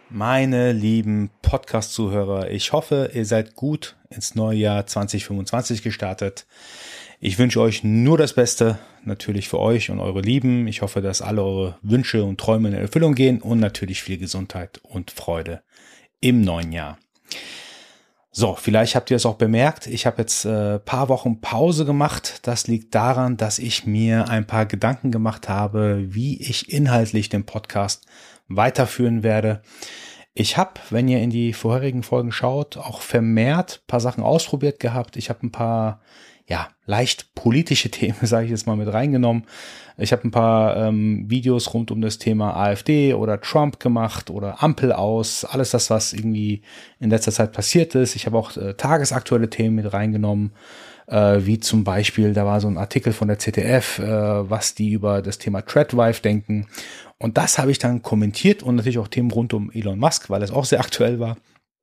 Meine lieben Podcast-Zuhörer, ich hoffe, ihr seid gut ins neue Jahr 2025 gestartet. Ich wünsche euch nur das Beste, natürlich für euch und eure Lieben. Ich hoffe, dass alle eure Wünsche und Träume in Erfüllung gehen und natürlich viel Gesundheit und Freude im neuen Jahr. So, vielleicht habt ihr es auch bemerkt, ich habe jetzt paar Wochen Pause gemacht. Das liegt daran, dass ich mir ein paar Gedanken gemacht habe, wie ich inhaltlich den Podcast weiterführen werde. Ich habe, wenn ihr in die vorherigen Folgen schaut, auch vermehrt ein paar Sachen ausprobiert gehabt. Ich habe ein paar leicht politische Themen, sage ich jetzt mal, mit reingenommen. Ich habe ein paar Videos rund um das Thema AfD oder Trump gemacht oder Ampel aus, alles das, was irgendwie in letzter Zeit passiert ist. Ich habe auch tagesaktuelle Themen mit reingenommen, wie zum Beispiel, da war so ein Artikel von der ZDF, was die über das Thema Threadwife denken. Und das habe ich dann kommentiert und natürlich auch Themen rund um Elon Musk, weil es auch sehr aktuell war.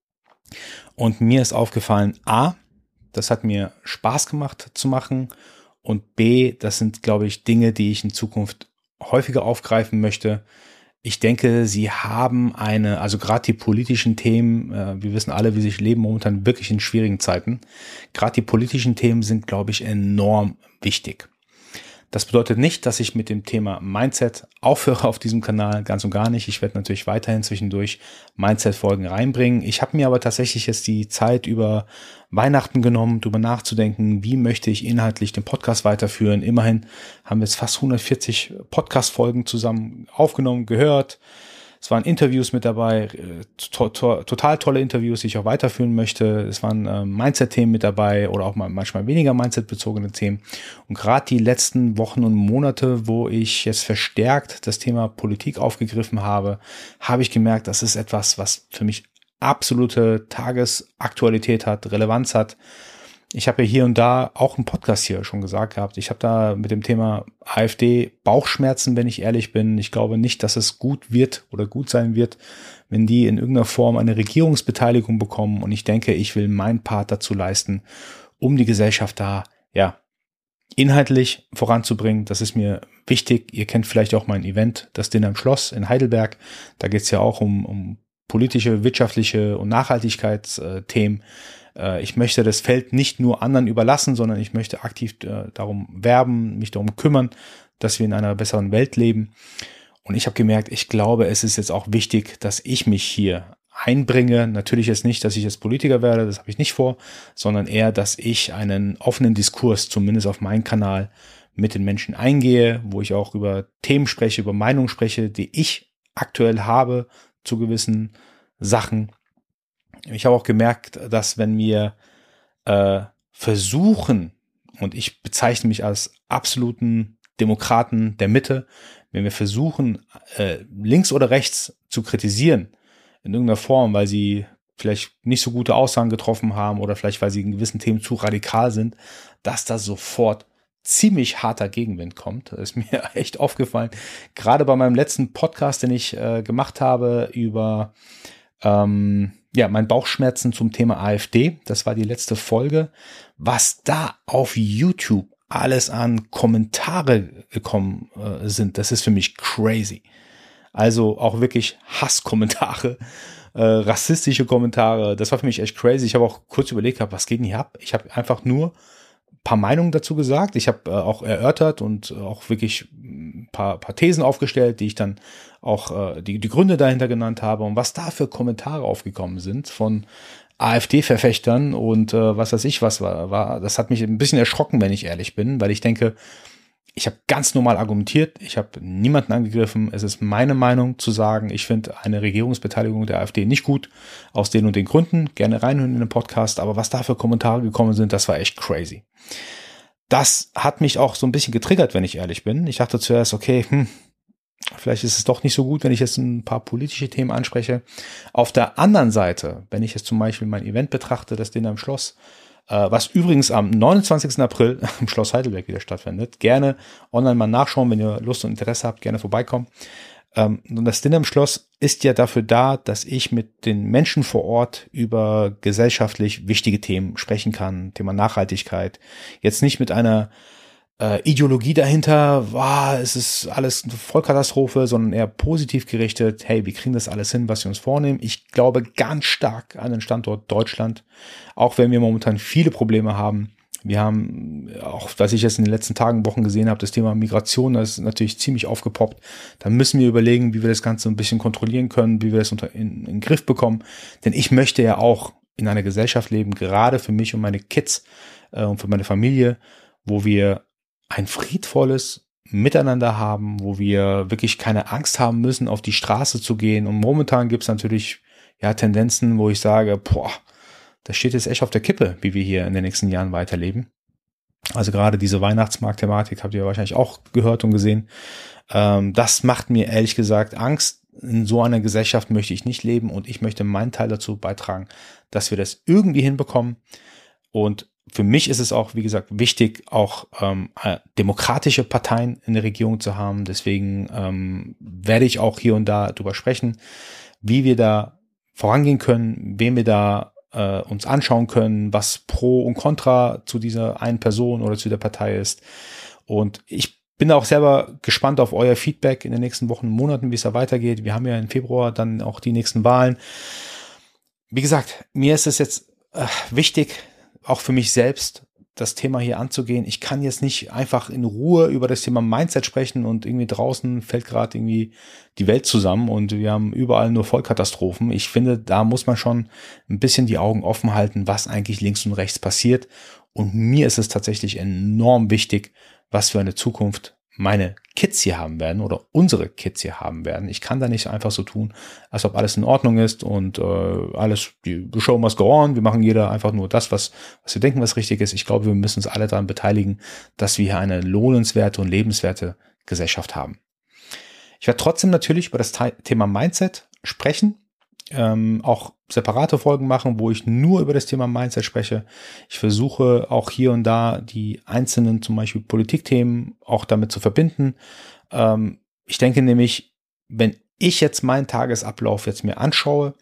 Und mir ist aufgefallen, A, das hat mir Spaß gemacht zu machen und B, das sind, glaube ich, Dinge, die ich in Zukunft häufiger aufgreifen möchte. Ich denke, sie haben also gerade die politischen Themen, wir wissen alle, wie sich leben momentan wirklich in schwierigen Zeiten. Gerade die politischen Themen sind, glaube ich, enorm wichtig. Das bedeutet nicht, dass ich mit dem Thema Mindset aufhöre auf diesem Kanal, ganz und gar nicht. Ich werde natürlich weiterhin zwischendurch Mindset-Folgen reinbringen. Ich habe mir aber tatsächlich jetzt die Zeit über Weihnachten genommen, darüber nachzudenken, wie möchte ich inhaltlich den Podcast weiterführen. Immerhin haben wir jetzt fast 140 Podcast-Folgen zusammen aufgenommen, gehört. Es waren Interviews mit dabei, total tolle Interviews, die ich auch weiterführen möchte. Es waren Mindset-Themen mit dabei oder auch manchmal weniger Mindset-bezogene Themen. Und gerade die letzten Wochen und Monate, wo ich jetzt verstärkt das Thema Politik aufgegriffen habe, habe ich gemerkt, das ist etwas, was für mich absolute Tagesaktualität hat, Relevanz hat. Ich habe ja hier und da auch im Podcast hier schon gesagt gehabt, ich habe da mit dem Thema AfD Bauchschmerzen, wenn ich ehrlich bin. Ich glaube nicht, dass es gut wird oder gut sein wird, wenn die in irgendeiner Form eine Regierungsbeteiligung bekommen. Und ich denke, ich will meinen Part dazu leisten, um die Gesellschaft da, inhaltlich voranzubringen. Das ist mir wichtig. Ihr kennt vielleicht auch mein Event, das Dinner im Schloss in Heidelberg. Da geht es ja auch um politische, wirtschaftliche und Nachhaltigkeitsthemen. Ich möchte das Feld nicht nur anderen überlassen, sondern ich möchte aktiv darum werben, mich darum kümmern, dass wir in einer besseren Welt leben. Und ich habe gemerkt, ich glaube, es ist jetzt auch wichtig, dass ich mich hier einbringe. Natürlich ist nicht, dass ich jetzt Politiker werde, das habe ich nicht vor, sondern eher, dass ich einen offenen Diskurs, zumindest auf meinem Kanal, mit den Menschen eingehe, wo ich auch über Themen spreche, über Meinungen spreche, die ich aktuell habe zu gewissen Sachen. Ich habe auch gemerkt, dass wenn wir versuchen, und ich bezeichne mich als absoluten Demokraten der Mitte, wenn wir versuchen, links oder rechts zu kritisieren, in irgendeiner Form, weil sie vielleicht nicht so gute Aussagen getroffen haben oder vielleicht, weil sie in gewissen Themen zu radikal sind, dass da sofort ziemlich harter Gegenwind kommt. Das ist mir echt aufgefallen. Gerade bei meinem letzten Podcast, den ich gemacht habe über mein Bauchschmerzen zum Thema AfD. Das war die letzte Folge. Was da auf YouTube alles an Kommentare gekommen sind, das ist für mich crazy. Also auch wirklich Hasskommentare, rassistische Kommentare. Das war für mich echt crazy. Ich habe auch kurz überlegt, was geht denn hier ab? Ich habe einfach nur ein paar Meinungen dazu gesagt. Ich habe auch erörtert und auch wirklich ein paar Thesen aufgestellt, die ich dann auch die Gründe dahinter genannt habe und was da für Kommentare aufgekommen sind von AfD-Verfechtern und was weiß ich was war. Das hat mich ein bisschen erschrocken, wenn ich ehrlich bin, weil ich denke, ich habe ganz normal argumentiert, ich habe niemanden angegriffen. Es ist meine Meinung zu sagen, ich finde eine Regierungsbeteiligung der AfD nicht gut, aus den und den Gründen. Gerne reinhören in den Podcast, aber was da für Kommentare gekommen sind, das war echt crazy. Das hat mich auch so ein bisschen getriggert, wenn ich ehrlich bin. Ich dachte zuerst, okay, vielleicht ist es doch nicht so gut, wenn ich jetzt ein paar politische Themen anspreche. Auf der anderen Seite, wenn ich jetzt zum Beispiel mein Event betrachte, das Dinner im Schloss, was übrigens am 29. April im Schloss Heidelberg wieder stattfindet. Gerne online mal nachschauen, wenn ihr Lust und Interesse habt, gerne vorbeikommen. Und das Dinner im Schloss ist ja dafür da, dass ich mit den Menschen vor Ort über gesellschaftlich wichtige Themen sprechen kann. Thema Nachhaltigkeit. Jetzt nicht mit einer Ideologie dahinter, es ist alles eine Vollkatastrophe, sondern eher positiv gerichtet. Hey, wir kriegen das alles hin, was wir uns vornehmen. Ich glaube ganz stark an den Standort Deutschland, auch wenn wir momentan viele Probleme haben. Wir haben auch, was ich jetzt in den letzten Tagen, Wochen gesehen habe, das Thema Migration, das ist natürlich ziemlich aufgepoppt. Da müssen wir überlegen, wie wir das Ganze ein bisschen kontrollieren können, wie wir das in den Griff bekommen. Denn ich möchte ja auch in einer Gesellschaft leben, gerade für mich und meine Kids und für meine Familie, wo wir ein friedvolles Miteinander haben, wo wir wirklich keine Angst haben müssen, auf die Straße zu gehen. Und momentan gibt es natürlich Tendenzen, wo ich sage, das steht jetzt echt auf der Kippe, wie wir hier in den nächsten Jahren weiterleben. Also gerade diese Weihnachtsmarkt-Thematik habt ihr wahrscheinlich auch gehört und gesehen. Das macht mir ehrlich gesagt Angst. In so einer Gesellschaft möchte ich nicht leben und ich möchte meinen Teil dazu beitragen, dass wir das irgendwie hinbekommen. Und für mich ist es auch, wie gesagt, wichtig, auch demokratische Parteien in der Regierung zu haben. Deswegen werde ich auch hier und da drüber sprechen, wie wir da vorangehen können, wen wir da uns anschauen können, was Pro und Contra zu dieser einen Person oder zu der Partei ist. Und ich bin auch selber gespannt auf euer Feedback in den nächsten Wochen und Monaten, wie es da weitergeht. Wir haben ja im Februar dann auch die nächsten Wahlen. Wie gesagt, mir ist es jetzt wichtig, auch für mich selbst, das Thema hier anzugehen. Ich kann jetzt nicht einfach in Ruhe über das Thema Mindset sprechen und irgendwie draußen fällt gerade irgendwie die Welt zusammen und wir haben überall nur Vollkatastrophen. Ich finde, da muss man schon ein bisschen die Augen offen halten, was eigentlich links und rechts passiert. Und mir ist es tatsächlich enorm wichtig, was für eine Zukunft meine Kids hier haben werden oder unsere Kids hier haben werden. Ich kann da nicht einfach so tun, als ob alles in Ordnung ist und alles, die Show must go on. Wir machen jeder einfach nur das, was wir denken, was richtig ist. Ich glaube, wir müssen uns alle daran beteiligen, dass wir hier eine lohnenswerte und lebenswerte Gesellschaft haben. Ich werde trotzdem natürlich über das Thema Mindset sprechen, auch separate Folgen machen, wo ich nur über das Thema Mindset spreche. Ich versuche auch hier und da die einzelnen, zum Beispiel Politikthemen, auch damit zu verbinden. Ich denke nämlich, wenn ich jetzt meinen Tagesablauf jetzt mir anschaue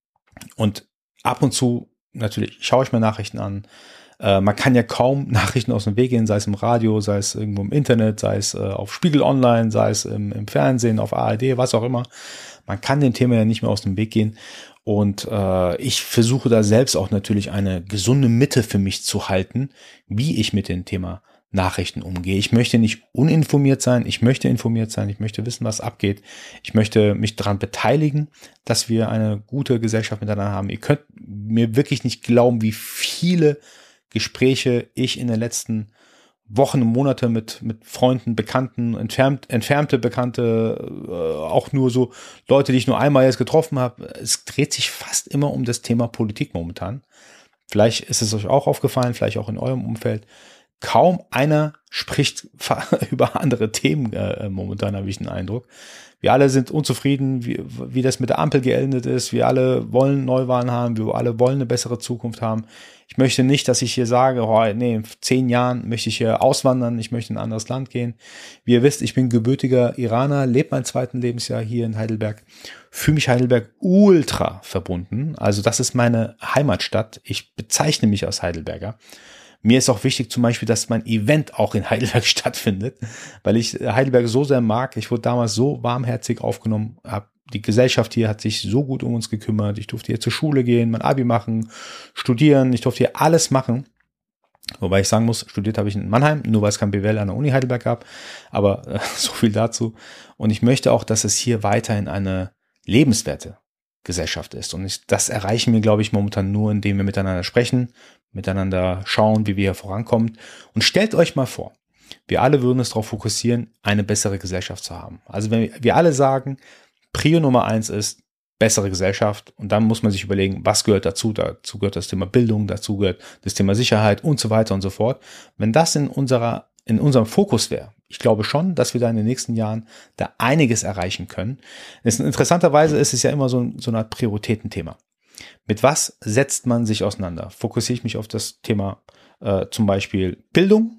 und ab und zu natürlich schaue ich mir Nachrichten an, man kann ja kaum Nachrichten aus dem Weg gehen, sei es im Radio, sei es irgendwo im Internet, sei es auf Spiegel Online, sei es im Fernsehen, auf ARD, was auch immer. Man kann dem Thema ja nicht mehr aus dem Weg gehen. Und ich versuche da selbst auch natürlich eine gesunde Mitte für mich zu halten, wie ich mit dem Thema Nachrichten umgehe. Ich möchte nicht uninformiert sein, ich möchte informiert sein, ich möchte wissen, was abgeht. Ich möchte mich daran beteiligen, dass wir eine gute Gesellschaft miteinander haben. Ihr könnt mir wirklich nicht glauben, wie viele Gespräche ich in den letzten Wochen und Monate mit Freunden, Bekannten, entfernte Bekannte, auch nur so Leute, die ich nur einmal jetzt getroffen habe. Es dreht sich fast immer um das Thema Politik momentan. Vielleicht ist es euch auch aufgefallen, vielleicht auch in eurem Umfeld. Kaum einer spricht über andere Themen momentan, habe ich den Eindruck. Wir alle sind unzufrieden, wie das mit der Ampel geendet ist. Wir alle wollen Neuwahlen haben, wir alle wollen eine bessere Zukunft haben. Ich möchte nicht, dass ich hier sage, in 10 Jahren möchte ich hier auswandern, ich möchte in ein anderes Land gehen. Wie ihr wisst, ich bin gebürtiger Iraner, lebe mein 2. Lebensjahr hier in Heidelberg, fühle mich Heidelberg ultra verbunden. Also das ist meine Heimatstadt. Ich bezeichne mich als Heidelberger. Mir ist auch wichtig zum Beispiel, dass mein Event auch in Heidelberg stattfindet, weil ich Heidelberg so sehr mag. Ich wurde damals so warmherzig aufgenommen, die Gesellschaft hier hat sich so gut um uns gekümmert. Ich durfte hier zur Schule gehen, mein Abi machen, studieren. Ich durfte hier alles machen. Wobei ich sagen muss, studiert habe ich in Mannheim, nur weil es kein BWL an der Uni Heidelberg gab. Aber so viel dazu. Und ich möchte auch, dass es hier weiterhin eine lebenswerte Gesellschaft ist. Und das erreichen wir, glaube ich, momentan nur, indem wir miteinander sprechen, miteinander schauen, wie wir hier vorankommen. Und stellt euch mal vor, wir alle würden uns darauf fokussieren, eine bessere Gesellschaft zu haben. Also wenn wir alle sagen, Prio Nummer 1 ist bessere Gesellschaft und dann muss man sich überlegen, was gehört dazu? Dazu gehört das Thema Bildung, dazu gehört das Thema Sicherheit und so weiter und so fort. Wenn das in unserem Fokus wäre, ich glaube schon, dass wir da in den nächsten Jahren da einiges erreichen können. Interessanterweise ist es ja immer so eine Art Prioritätenthema. Mit was setzt man sich auseinander? Fokussiere ich mich auf das Thema zum Beispiel Bildung?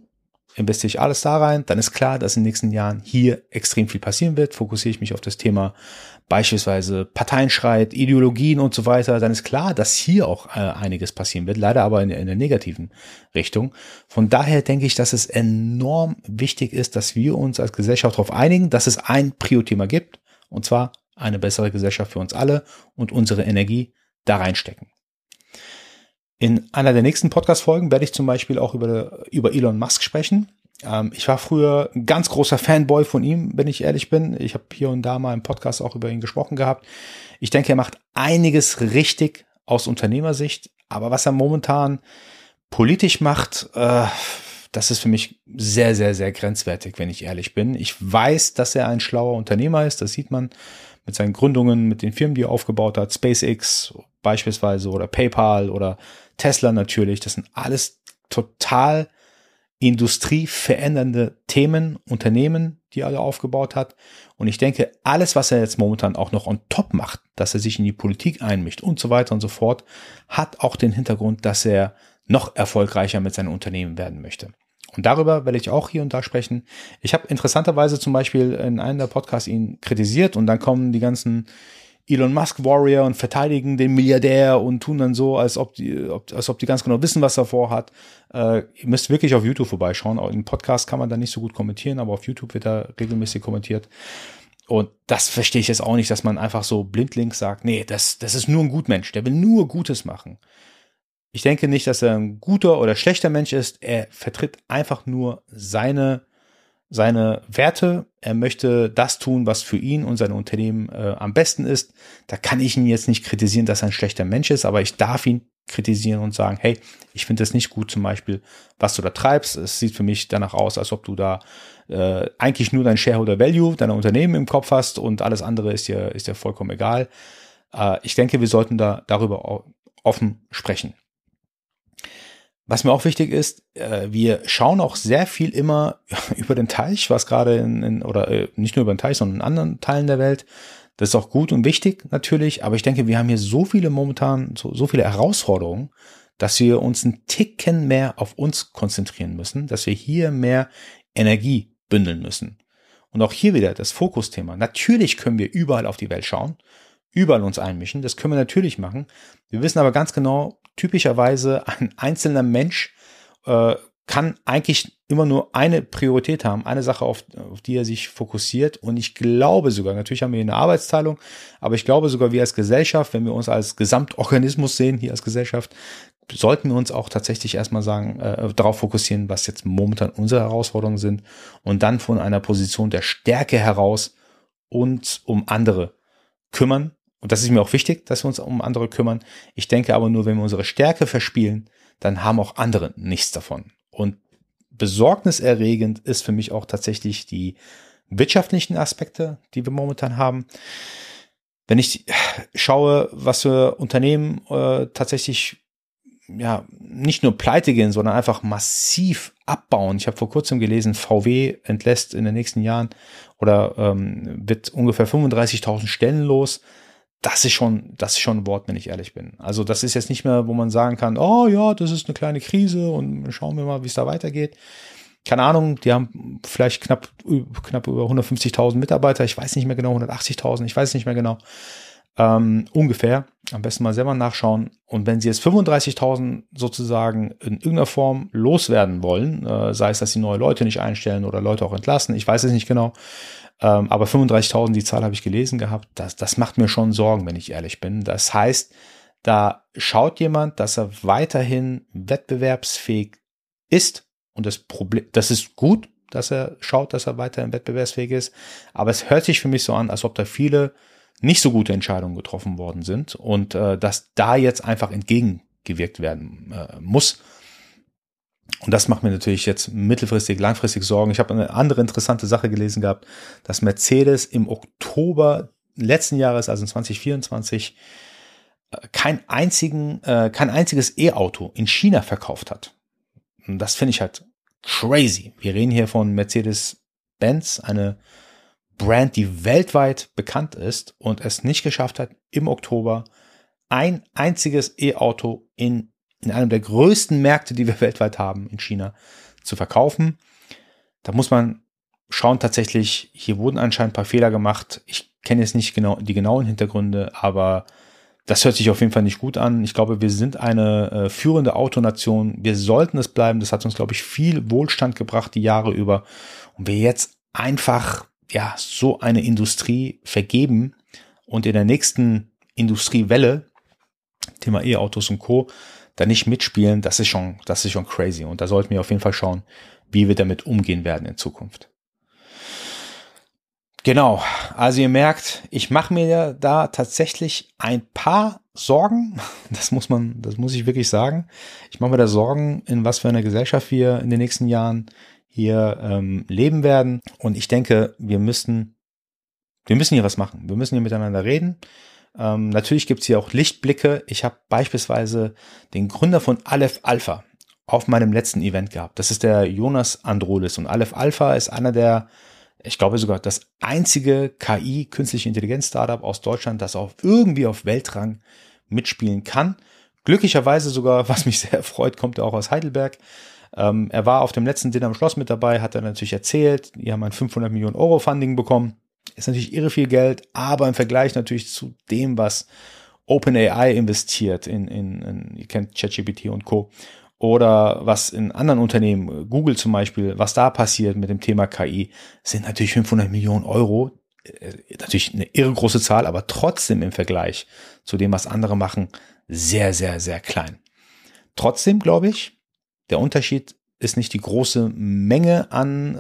investiere ich alles da rein, dann ist klar, dass in den nächsten Jahren hier extrem viel passieren wird. Fokussiere ich mich auf das Thema beispielsweise Parteienstreit, Ideologien und so weiter, dann ist klar, dass hier auch einiges passieren wird, leider aber in der negativen Richtung. Von daher denke ich, dass es enorm wichtig ist, dass wir uns als Gesellschaft darauf einigen, dass es ein Prio-Thema gibt, und zwar eine bessere Gesellschaft für uns alle und unsere Energie da reinstecken. In einer der nächsten Podcast-Folgen werde ich zum Beispiel auch über Elon Musk sprechen. Ich war früher ein ganz großer Fanboy von ihm, wenn ich ehrlich bin. Ich habe hier und da mal im Podcast auch über ihn gesprochen gehabt. Ich denke, er macht einiges richtig aus Unternehmersicht, aber was er momentan politisch macht, das ist für mich sehr, sehr, sehr grenzwertig, wenn ich ehrlich bin. Ich weiß, dass er ein schlauer Unternehmer ist, das sieht man mit seinen Gründungen, mit den Firmen, die er aufgebaut hat, SpaceX beispielsweise oder PayPal oder Tesla natürlich. Das sind alles total industrieverändernde Themen, Unternehmen, die er aufgebaut hat. Und ich denke, alles, was er jetzt momentan auch noch on top macht, dass er sich in die Politik einmischt und so weiter und so fort, hat auch den Hintergrund, dass er noch erfolgreicher mit seinen Unternehmen werden möchte. Und darüber werde ich auch hier und da sprechen. Ich habe interessanterweise zum Beispiel in einem der Podcasts ihn kritisiert und dann kommen die ganzen Elon Musk Warrior und verteidigen den Milliardär und tun dann so, als ob die ganz genau wissen, was er vorhat. Ihr müsst wirklich auf YouTube vorbeischauen. Auch im Podcast kann man da nicht so gut kommentieren, aber auf YouTube wird da regelmäßig kommentiert. Und das verstehe ich jetzt auch nicht, dass man einfach so blindlings sagt, nee, das ist nur ein Gutmensch, der will nur Gutes machen. Ich denke nicht, dass er ein guter oder schlechter Mensch ist. Er vertritt einfach nur seine Werte. Er möchte das tun, was für ihn und sein Unternehmen am besten ist. Da kann ich ihn jetzt nicht kritisieren, dass er ein schlechter Mensch ist, aber ich darf ihn kritisieren und sagen, hey, ich finde das nicht gut, zum Beispiel, was du da treibst. Es sieht für mich danach aus, als ob du da eigentlich nur dein Shareholder Value, deiner Unternehmen im Kopf hast und alles andere ist dir vollkommen egal. Ich denke, wir sollten darüber offen sprechen. Was mir auch wichtig ist, wir schauen auch sehr viel immer über den Teich, was gerade nicht nur über den Teich, sondern in anderen Teilen der Welt. Das ist auch gut und wichtig natürlich, aber ich denke, wir haben hier so viele Herausforderungen, dass wir uns einen Ticken mehr auf uns konzentrieren müssen, dass wir hier mehr Energie bündeln müssen. Und auch hier wieder das Fokusthema. Natürlich können wir überall auf die Welt schauen, überall uns einmischen, das können wir natürlich machen. Wir wissen aber ganz genau, typischerweise ein einzelner Mensch kann eigentlich immer nur eine Priorität haben, eine Sache, auf die er sich fokussiert. Und ich glaube sogar, natürlich haben wir hier eine Arbeitsteilung, aber ich glaube sogar, wir als Gesellschaft, wenn wir uns als Gesamtorganismus sehen, hier als Gesellschaft, sollten wir uns auch tatsächlich erstmal darauf fokussieren, was jetzt momentan unsere Herausforderungen sind und dann von einer Position der Stärke heraus uns um andere kümmern. Und das ist mir auch wichtig, dass wir uns um andere kümmern. Ich denke aber nur, wenn wir unsere Stärke verspielen, dann haben auch andere nichts davon. Und besorgniserregend ist für mich auch tatsächlich die wirtschaftlichen Aspekte, die wir momentan haben. Wenn ich schaue, was für Unternehmen tatsächlich nicht nur pleite gehen, sondern einfach massiv abbauen. Ich habe vor kurzem gelesen, VW entlässt in den nächsten Jahren oder wird ungefähr 35.000 Stellen los. Das ist schon ein Wort, wenn ich ehrlich bin. Also das ist jetzt nicht mehr, wo man sagen kann, oh ja, das ist eine kleine Krise und schauen wir mal, wie es da weitergeht. Keine Ahnung, die haben vielleicht knapp über 150.000 Mitarbeiter. Ich weiß nicht mehr genau, 180.000, ich weiß nicht mehr genau. Ungefähr. Am besten mal selber nachschauen. Und wenn sie jetzt 35.000 sozusagen in irgendeiner Form loswerden wollen, sei es, dass sie neue Leute nicht einstellen oder Leute auch entlassen, ich weiß es nicht genau, aber 35.000, die Zahl habe ich gelesen gehabt, das macht mir schon Sorgen, wenn ich ehrlich bin. Das heißt, da schaut jemand, dass er weiterhin wettbewerbsfähig ist und das ist gut, dass er schaut, dass er weiterhin wettbewerbsfähig ist, aber es hört sich für mich so an, als ob da viele nicht so gute Entscheidungen getroffen worden sind und dass da jetzt einfach entgegengewirkt werden muss. Und das macht mir natürlich jetzt mittelfristig, langfristig Sorgen. Ich habe eine andere interessante Sache gelesen gehabt, dass Mercedes im Oktober letzten Jahres, also in 2024, kein einziges E-Auto in China verkauft hat. Und das finde ich halt crazy. Wir reden hier von Mercedes-Benz, eine Brand, die weltweit bekannt ist und es nicht geschafft hat, im Oktober ein einziges E-Auto in einem der größten Märkte, die wir weltweit haben, in China, zu verkaufen. Da muss man schauen tatsächlich, hier wurden anscheinend ein paar Fehler gemacht. Ich kenne jetzt nicht genau die genauen Hintergründe, aber das hört sich auf jeden Fall nicht gut an. Ich glaube, wir sind eine führende Autonation. Wir sollten es bleiben. Das hat uns, glaube ich, viel Wohlstand gebracht die Jahre über. Und wir jetzt einfach ja so eine Industrie vergeben und in der nächsten Industriewelle, Thema E-Autos und Co., da nicht mitspielen, das ist schon crazy. Und da sollten wir auf jeden Fall schauen, wie wir damit umgehen werden in Zukunft. Genau, also ihr merkt, ich mache mir da tatsächlich ein paar Sorgen. Das muss ich wirklich sagen. Ich mache mir da Sorgen, in was für einer Gesellschaft wir in den nächsten Jahren hier leben werden. Und ich denke, wir müssen hier was machen. Wir müssen hier miteinander reden. Natürlich gibt's hier auch Lichtblicke. Ich habe beispielsweise den Gründer von Aleph Alpha auf meinem letzten Event gehabt. Das ist der Jonas Androlis. Und Aleph Alpha ist einer der, ich glaube sogar das einzige KI, künstliche Intelligenz Startup aus Deutschland, das auch irgendwie auf Weltrang mitspielen kann. Glücklicherweise sogar, was mich sehr freut, kommt er auch aus Heidelberg. Er war auf dem letzten Dinner am Schloss mit dabei, hat er natürlich erzählt, die haben ein 500 Millionen Euro Funding bekommen. Ist natürlich irre viel Geld, aber im Vergleich natürlich zu dem, was OpenAI investiert ihr kennt ChatGPT und Co., oder was in anderen Unternehmen, Google zum Beispiel, was da passiert mit dem Thema KI, sind natürlich 500 Millionen Euro. Natürlich eine irre große Zahl, aber trotzdem im Vergleich zu dem, was andere machen, sehr, sehr, sehr klein. Trotzdem glaube ich, der Unterschied ist nicht die große Menge an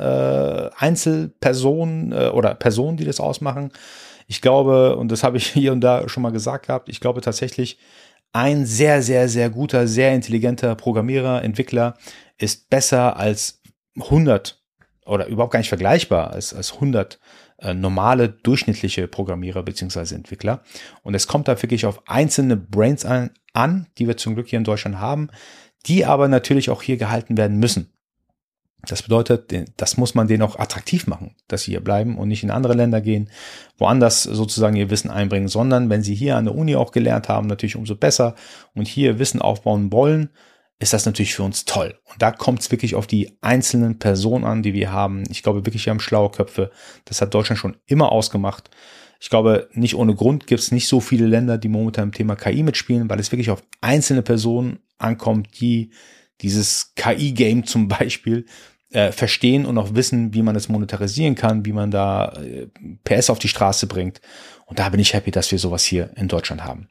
Einzelpersonen oder Personen, die das ausmachen. Ich glaube, und das habe ich hier und da schon mal gesagt gehabt, ich glaube tatsächlich, ein sehr, sehr, sehr guter, sehr intelligenter Programmierer, Entwickler ist besser als 100 oder überhaupt gar nicht vergleichbar als 100 normale, durchschnittliche Programmierer beziehungsweise Entwickler. Und es kommt da wirklich auf einzelne Brains an, die wir zum Glück hier in Deutschland haben, die aber natürlich auch hier gehalten werden müssen. Das bedeutet, das muss man denen auch attraktiv machen, dass sie hier bleiben und nicht in andere Länder gehen, woanders sozusagen ihr Wissen einbringen, sondern wenn sie hier an der Uni auch gelernt haben, natürlich umso besser und hier Wissen aufbauen wollen, ist das natürlich für uns toll. Und da kommt es wirklich auf die einzelnen Personen an, die wir haben. Ich glaube wirklich, wir haben schlaue Köpfe. Das hat Deutschland schon immer ausgemacht. Ich glaube, nicht ohne Grund gibt es nicht so viele Länder, die momentan im Thema KI mitspielen, weil es wirklich auf einzelne Personen ankommt, die dieses KI-Game zum Beispiel verstehen und auch wissen, wie man es monetarisieren kann, wie man da PS auf die Straße bringt. Und da bin ich happy, dass wir sowas hier in Deutschland haben.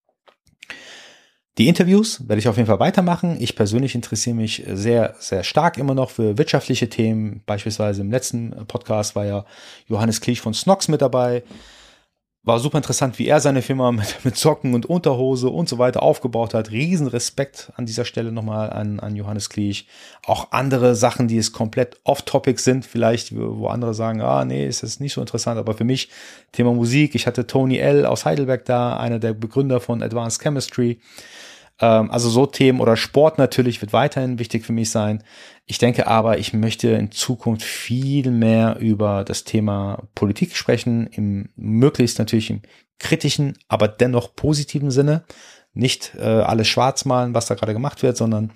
Die Interviews werde ich auf jeden Fall weitermachen. Ich persönlich interessiere mich sehr, sehr stark immer noch für wirtschaftliche Themen. Beispielsweise im letzten Podcast war ja Johannes Klich von Snox mit dabei. War super interessant, wie er seine Firma mit Socken und Unterhose und so weiter aufgebaut hat. Riesen Respekt an dieser Stelle nochmal an Johannes Klich. Auch andere Sachen, die es komplett off-topic sind, vielleicht, wo andere sagen, nee, ist das nicht so interessant. Aber für mich, Thema Musik, ich hatte Tony L. aus Heidelberg da, einer der Begründer von Advanced Chemistry. Also so Themen oder Sport natürlich wird weiterhin wichtig für mich sein. Ich denke aber, ich möchte in Zukunft viel mehr über das Thema Politik sprechen, möglichst natürlich im kritischen, aber dennoch positiven Sinne. Nicht alles schwarz malen, was da gerade gemacht wird, sondern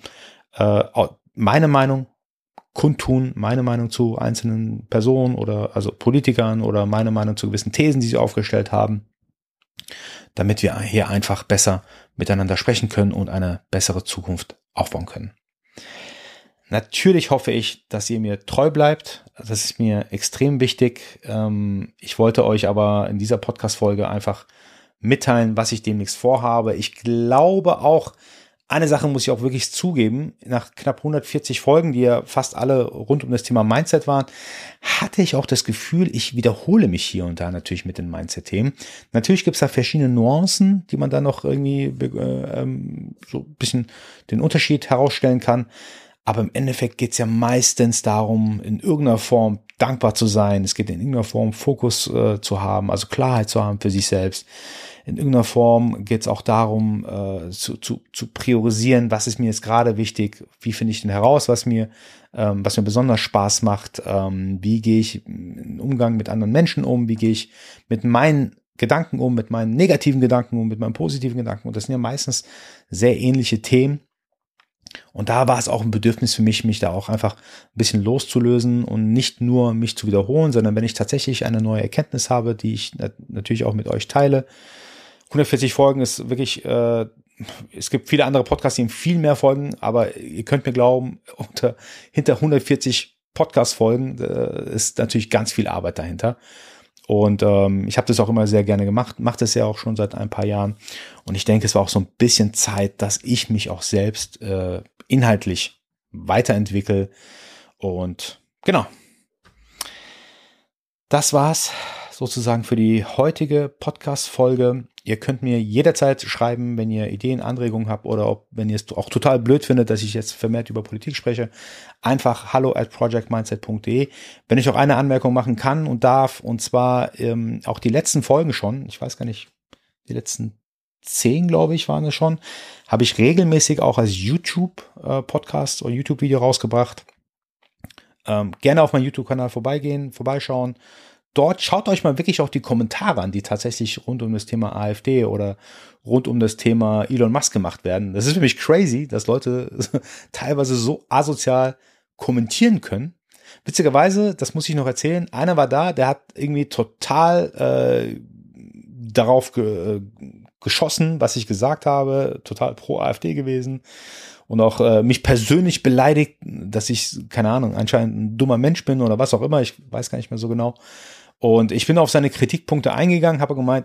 meine Meinung kundtun, meine Meinung zu einzelnen Personen oder also Politikern oder meine Meinung zu gewissen Thesen, die sie aufgestellt haben, damit wir hier einfach besser miteinander sprechen können und eine bessere Zukunft aufbauen können. Natürlich hoffe ich, dass ihr mir treu bleibt. Das ist mir extrem wichtig. Ich wollte euch aber in dieser Podcast-Folge einfach mitteilen, was ich demnächst vorhabe. Ich glaube auch, eine Sache muss ich auch wirklich zugeben, nach knapp 140 Folgen, die ja fast alle rund um das Thema Mindset waren, hatte ich auch das Gefühl, ich wiederhole mich hier und da natürlich mit den Mindset-Themen. Natürlich gibt es da verschiedene Nuancen, die man da noch irgendwie so ein bisschen den Unterschied herausstellen kann. Aber im Endeffekt geht es ja meistens darum, in irgendeiner Form dankbar zu sein. Es geht in irgendeiner Form Fokus zu haben, also Klarheit zu haben für sich selbst. In irgendeiner Form geht es auch darum, zu priorisieren, was ist mir jetzt gerade wichtig, wie finde ich denn heraus, was mir besonders Spaß macht, wie gehe ich im Umgang mit anderen Menschen um, wie gehe ich mit meinen Gedanken um, mit meinen negativen Gedanken um, mit meinen positiven Gedanken. Und das sind ja meistens sehr ähnliche Themen. Und da war es auch ein Bedürfnis für mich, mich da auch einfach ein bisschen loszulösen und nicht nur mich zu wiederholen, sondern wenn ich tatsächlich eine neue Erkenntnis habe, die ich natürlich auch mit euch teile. 140 Folgen ist wirklich, es gibt viele andere Podcasts, die haben viel mehr Folgen, aber ihr könnt mir glauben, hinter 140 Podcast-Folgen ist natürlich ganz viel Arbeit dahinter. Und ich habe das auch immer sehr gerne gemacht, mache das ja auch schon seit ein paar Jahren. Und ich denke, es war auch so ein bisschen Zeit, dass ich mich auch selbst inhaltlich weiterentwickle. Und genau, das war's sozusagen für die heutige Podcast-Folge. Ihr könnt mir jederzeit schreiben, wenn ihr Ideen, Anregungen habt oder wenn ihr es auch total blöd findet, dass ich jetzt vermehrt über Politik spreche. Einfach hallo@projectmindset.de. Wenn ich auch eine Anmerkung machen kann und darf, und zwar auch die letzten Folgen schon, ich weiß gar nicht, die letzten 10, glaube ich, waren es schon, habe ich regelmäßig auch als YouTube-Podcast oder YouTube-Video rausgebracht. Gerne auf meinen YouTube-Kanal vorbeischauen. Dort schaut euch mal wirklich auch die Kommentare an, die tatsächlich rund um das Thema AfD oder rund um das Thema Elon Musk gemacht werden. Das ist für mich crazy, dass Leute teilweise so asozial kommentieren können. Witzigerweise, das muss ich noch erzählen, einer war da, der hat irgendwie total darauf geschossen, was ich gesagt habe, total pro AfD gewesen und auch mich persönlich beleidigt, dass ich, keine Ahnung, anscheinend ein dummer Mensch bin oder was auch immer, ich weiß gar nicht mehr so genau. Und ich bin auf seine Kritikpunkte eingegangen, habe gemeint,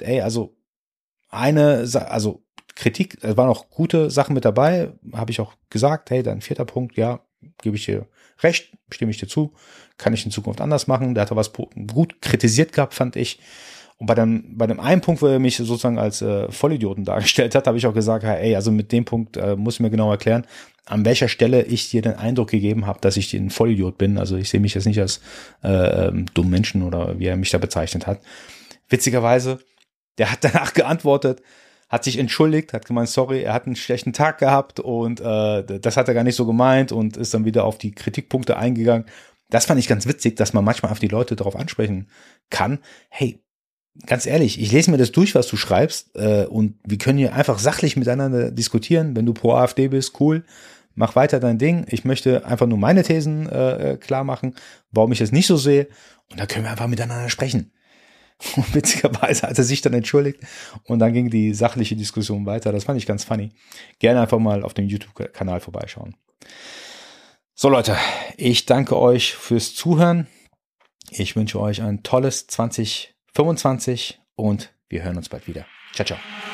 Kritik, es waren auch gute Sachen mit dabei, habe ich auch gesagt, hey, dein 4. Punkt, ja, gebe ich dir recht, stimme ich dir zu, kann ich in Zukunft anders machen. Der hat was gut kritisiert gehabt, fand ich. Und bei dem einen Punkt, wo er mich sozusagen als Vollidioten dargestellt hat, habe ich auch gesagt, hey, also mit dem Punkt muss ich mir genau erklären, an welcher Stelle ich dir den Eindruck gegeben habe, dass ich ein Vollidiot bin. Also ich sehe mich jetzt nicht als dummen Menschen oder wie er mich da bezeichnet hat. Witzigerweise, der hat danach geantwortet, hat sich entschuldigt, hat gemeint, sorry, er hat einen schlechten Tag gehabt und das hat er gar nicht so gemeint und ist dann wieder auf die Kritikpunkte eingegangen. Das fand ich ganz witzig, dass man manchmal auf die Leute darauf ansprechen kann. Hey, ganz ehrlich, ich lese mir das durch, was du schreibst und wir können hier einfach sachlich miteinander diskutieren. Wenn du pro AfD bist, cool, mach weiter dein Ding. Ich möchte einfach nur meine Thesen klar machen, warum ich es nicht so sehe und da können wir einfach miteinander sprechen. Und witzigerweise hat er sich dann entschuldigt und dann ging die sachliche Diskussion weiter. Das fand ich ganz funny. Gerne einfach mal auf dem YouTube-Kanal vorbeischauen. So Leute, ich danke euch fürs Zuhören. Ich wünsche euch ein tolles 2025 und wir hören uns bald wieder. Ciao, ciao.